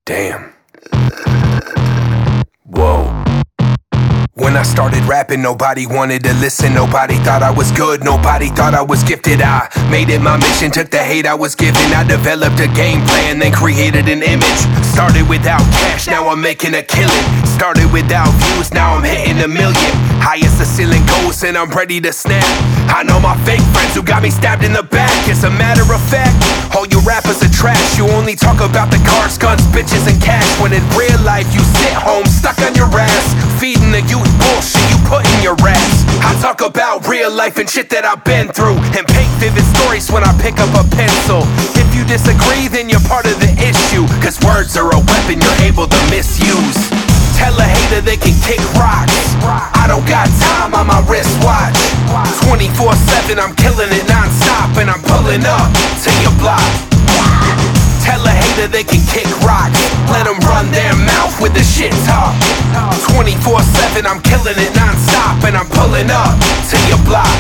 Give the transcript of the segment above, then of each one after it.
Damn. Whoa. When I started rapping, nobody wanted to listen. Nobody thought I was good, nobody thought I was gifted. I made it my mission, took the hate I was given. I developed a game plan, then created an image. Started without cash, now I'm making a killing. Started without views, now I'm hitting 1 million. Highest the ceiling goes and I'm ready to snap. I know my fake friends who got me stabbed in the back. As a matter of fact, all you rappers are trash. You only talk about the cars, guns, bitches, and cash. When in real life you sit home stuck on your ass, feeding the youth bullshit you put in your ass. I talk about real life and shit that I've been through, and paint vivid stories when I pick up a pencil. If you disagree, then you're part of the issue, cause words are a weapon you're able to misuse. Tell a hater they can kick rocks. I don't got time on my wristwatch. 24/7 I'm killing it non-stop, and I'm pulling up to your block. Tell a hater they can kick rocks. Let them run their mouth with the shit talk. 24/7 I'm killing it non-stop, and I'm pulling up to your block.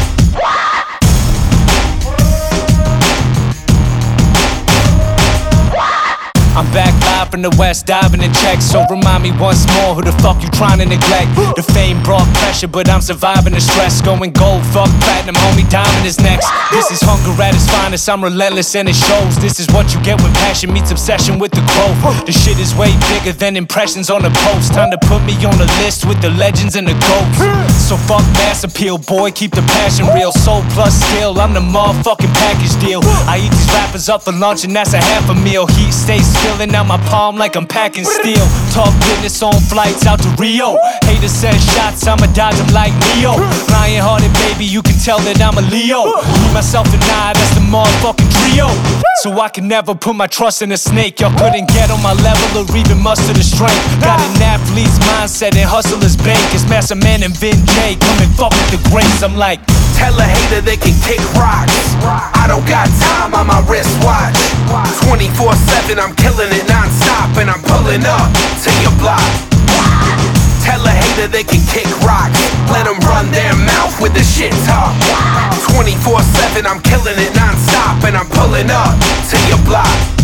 I'm back live from the west, diving in checks. So remind me once more, who the fuck you trying to neglect? The fame brought pressure, but I'm surviving the stress. Going gold, fuck platinum, homie, diamond is next. This is hunger at its finest, I'm relentless and it shows. This is what you get when passion meets obsession with the growth. The shit is way bigger than impressions on a post. Time to put me on the list with the legends and the goats. So fuck mass appeal, boy, keep the passion real. Soul plus skill, I'm the motherfucking package deal. I eat these rappers up for lunch and that's a half a meal. Heat stays spilling out my palm like I'm packing steel. Talk business on flights out to Rio. Haters send shots, I'ma dodge them like Neo. Lion hearted baby, you can tell that I'm a Leo. Me, myself and I, that's the motherfucking trio. So I can never put my trust in a snake. Y'all couldn't get on my level or even muster the strength. Got an athlete's mindset and hustler's bank. It's Master Man and Vin J, come and fuck with the greats. I'm like, tell a hater they can kick rocks. I don't got time on my wristwatch. 24/7 I'm killing it non-stop, and I'm pulling up to your block. Tell a hater they can kick rocks. Let them run their mouth with the shit talk. 24/7 I'm killing it non-stop, and I'm pulling up to your block.